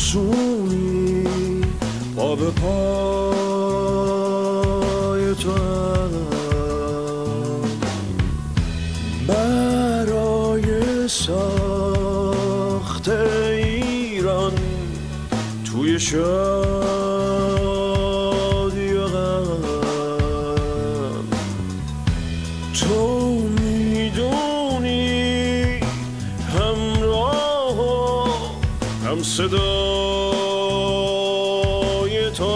افسونی پا به پای تو هم برای ساخت ایران توی شادی و غم تو میدونی همراه و هم صدای تو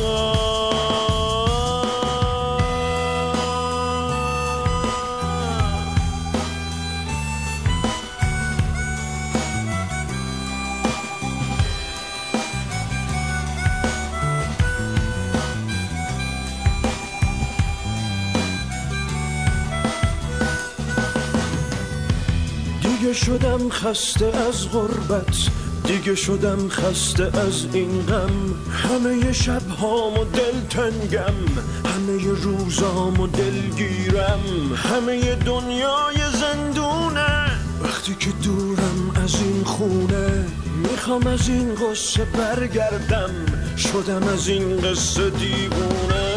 دیگه شدم خسته از غربت، دیگه شدم خسته از این غم. همه شبهامو دلتنگم، همه روزامو دلگیرم، همه دنیای زندونه وقتی که دورم از این خونه. میخوام از این قصه برگردم، شدم از این قصه دیوونه.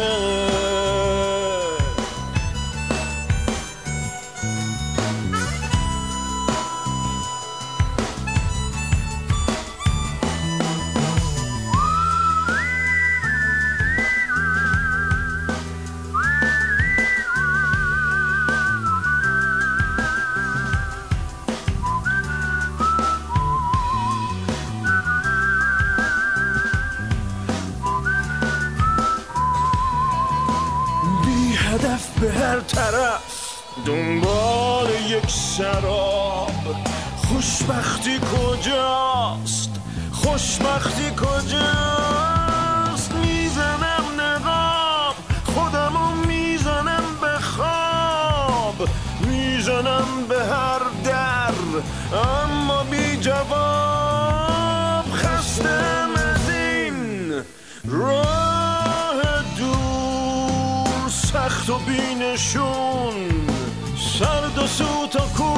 هدف به هر طرف دنبال یک سراب. خوشبختی کجاست؟ خوشبختی کجاست؟ میزنم نقاب خودمو، میزنم به خواب، میزنم به هر در اما بی جواب. خستم از این راه دور، سخت و بینشون، سرد و سوت و کو.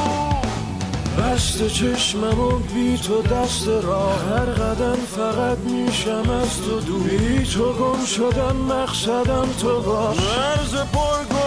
بسته چشمم و بی تو دست راه، هر قدم فقط میشم از تو دور. بی تو گم شدم، مقصدم تو باش، مرز پر